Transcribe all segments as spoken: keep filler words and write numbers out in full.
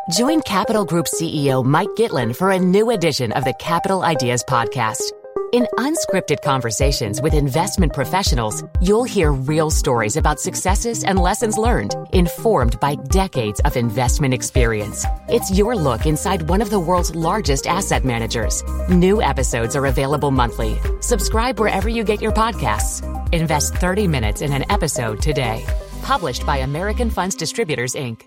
Join Capital Group C E O Mike Gitlin for a new edition of the Capital Ideas Podcast. In unscripted conversations with investment professionals, you'll hear real stories about successes and lessons learned, informed by decades of investment experience. It's your look inside one of the world's largest asset managers. New episodes are available monthly. Subscribe wherever you get your podcasts. Invest thirty minutes in an episode today. Published by American Funds Distributors, Incorporated.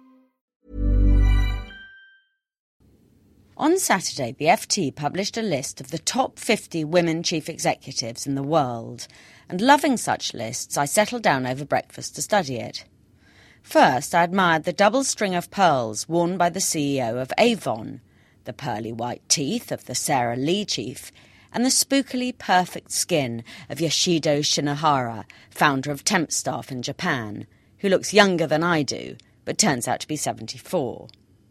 On Saturday, the F T published a list of the top fifty women chief executives in the world, and loving such lists, I settled down over breakfast to study it. First, I admired the double string of pearls worn by the C E O of Avon, the pearly white teeth of the Sara Lee chief, and the spookily perfect skin of Yoshido Shinohara, founder of Tempstaff in Japan, who looks younger than I do, but turns out to be seventy-four.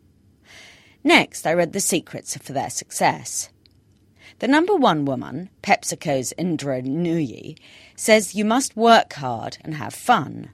Next, I read the secrets for their success. The number one woman, PepsiCo's Indra Nooyi, says you must work hard and have fun.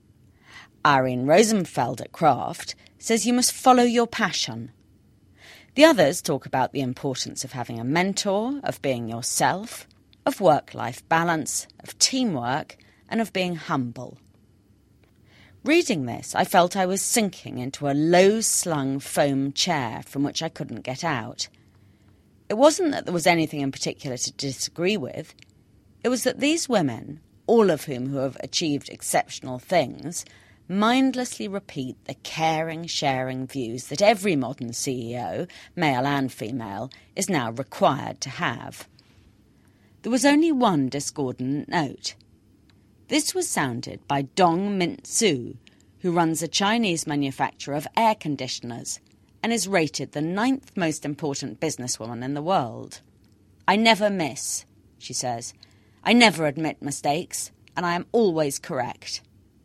Irene Rosenfeld at Kraft says you must follow your passion. The others talk about the importance of having a mentor, of being yourself, of work-life balance, of teamwork, and of being humble. Reading this, I felt I was sinking into a low-slung foam chair from which I couldn't get out. It wasn't that there was anything in particular to disagree with. It was that these women, all of whom who have achieved exceptional things, mindlessly repeat the caring, sharing views that every modern C E O, male and female, is now required to have. There was only one discordant note. This was sounded by Dong Mint-Soo, who runs a Chinese manufacturer of air conditioners and is rated the ninth most important businesswoman in the world. I never miss, she says. I never admit mistakes, and I am always correct.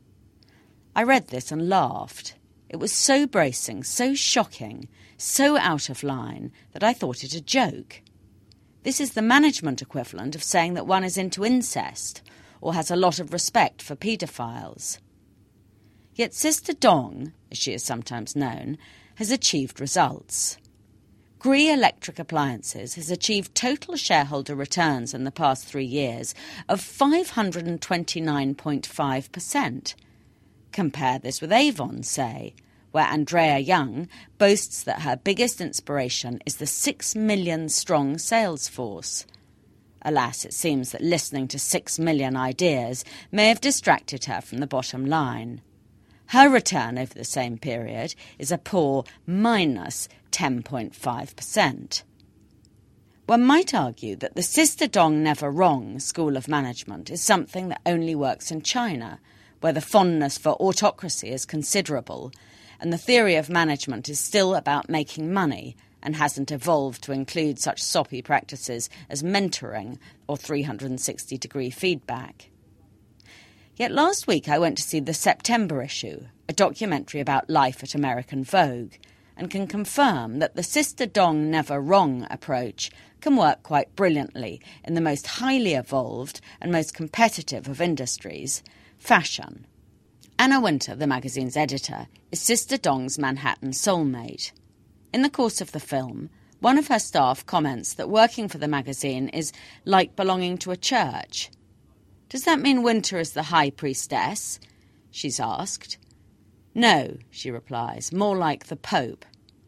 I read this and laughed. It was so bracing, so shocking, so out of line that I thought it a joke. This is the management equivalent of saying that one is into incest or has a lot of respect for paedophiles. Yet Sister Dong, as she is sometimes known, has achieved results. Gree Electric Appliances has achieved total shareholder returns in the past three years of five hundred twenty-nine point five percent. Compare this with Avon, say, where Andrea Young boasts that her biggest inspiration is the six million strong sales force. Alas, it seems that listening to six million ideas may have distracted her from the bottom line. Her return over the same period is a poor minus ten point five percent. One might argue that the Sister Dong Never Wrong school of management is something that only works in China, where the fondness for autocracy is considerable, and the theory of management is still about making money and hasn't evolved to include such soppy practices as mentoring or three hundred sixty degree feedback. Yet last week I went to see the September issue, a documentary about life at American Vogue, and can confirm that the Sister Dong Never Wrong approach can work quite brilliantly in the most highly evolved and most competitive of industries, fashion. Anna Winter, the magazine's editor, is Sister Dong's Manhattan soulmate. In the course of the film, one of her staff comments that working for the magazine is like belonging to a church. Does that mean Winter is the high priestess? She's asked. No, she replies, more like the Pope.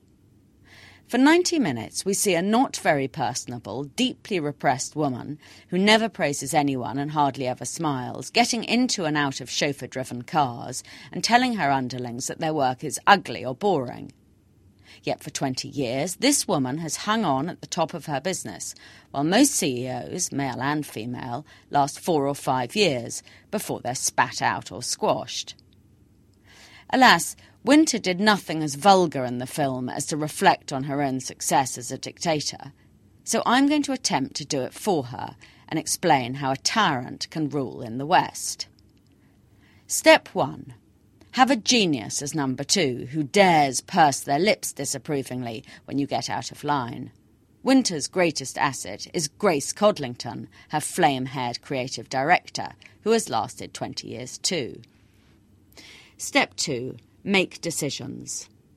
For ninety minutes, we see a not very personable, deeply repressed woman who never praises anyone and hardly ever smiles, getting into and out of chauffeur-driven cars and telling her underlings that their work is ugly or boring. Yet for twenty years, this woman has hung on at the top of her business, while most C E Os, male and female, last four or five years before they're spat out or squashed. Alas, Winter did nothing as vulgar in the film as to reflect on her own success as a dictator, so I'm going to attempt to do it for her and explain how a tyrant can rule in the West. Step one. Have a genius as number two who dares purse their lips disapprovingly when you get out of line. Winter's greatest asset is Grace Codlington, her flame-haired creative director, who has lasted twenty years too. Step two. Make decisions.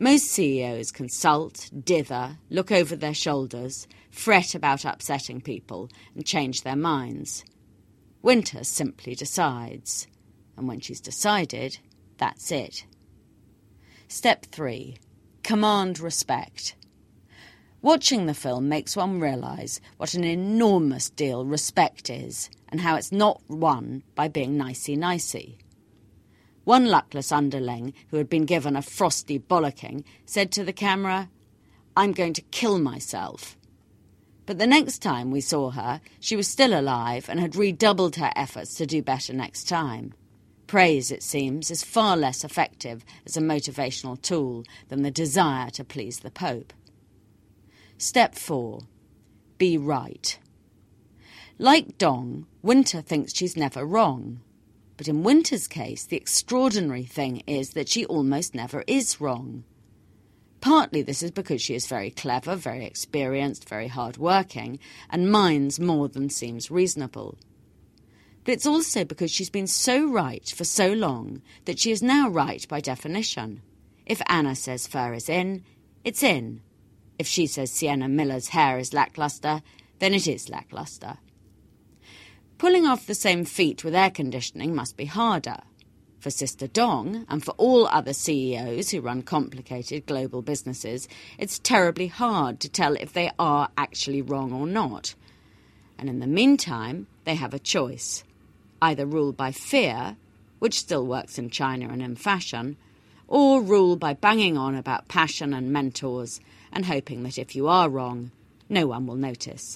Most C E Os consult, dither, look over their shoulders, fret about upsetting people and change their minds. Winter simply decides. And when she's decided, that's it. Step three. Command respect. Watching the film makes one realise what an enormous deal respect is and how it's not won by being nicey-nicey. One luckless underling who had been given a frosty bollocking said to the camera, "I'm going to kill myself." But the next time we saw her, she was still alive and had redoubled her efforts to do better next time. Praise, it seems, is far less effective as a motivational tool than the desire to please the Pope. Step four. Be right. Like Dong, Winter thinks she's never wrong. But in Winter's case, the extraordinary thing is that she almost never is wrong. Partly this is because she is very clever, very experienced, very hard-working, and minds more than seems reasonable. But it's also because she's been so right for so long that she is now right by definition. If Anna says fur is in, it's in. If she says Sienna Miller's hair is lacklustre, then it is lacklustre. Pulling off the same feat with air conditioning must be harder. For Sister Dong, and for all other C E Os who run complicated global businesses, it's terribly hard to tell if they are actually wrong or not. And in the meantime, they have a choice. Either rule by fear, which still works in China and in fashion, or rule by banging on about passion and mentors and hoping that if you are wrong, no one will notice.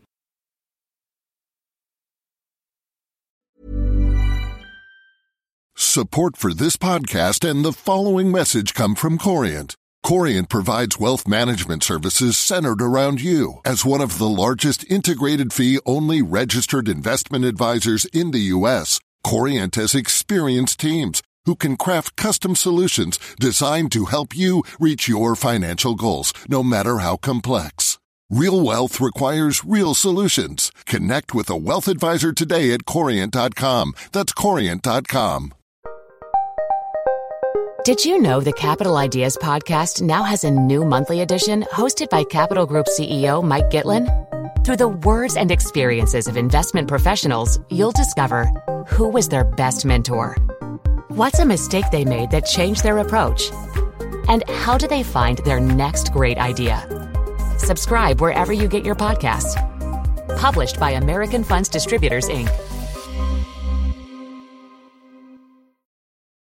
Support for this podcast and the following message come from Corient. Corient provides wealth management services centered around you. As one of the largest integrated fee-only registered investment advisors in the U S, Corient has experienced teams who can craft custom solutions designed to help you reach your financial goals, no matter how complex. Real wealth requires real solutions. Connect with a wealth advisor today at corient dot com. That's corient dot com. Did you know the Capital Ideas podcast now has a new monthly edition hosted by Capital Group C E O Mike Gitlin? Through the words and experiences of investment professionals, you'll discover who was their best mentor, what's a mistake they made that changed their approach, and how do they find their next great idea. Subscribe wherever you get your podcasts. Published by American Funds Distributors, Incorporated.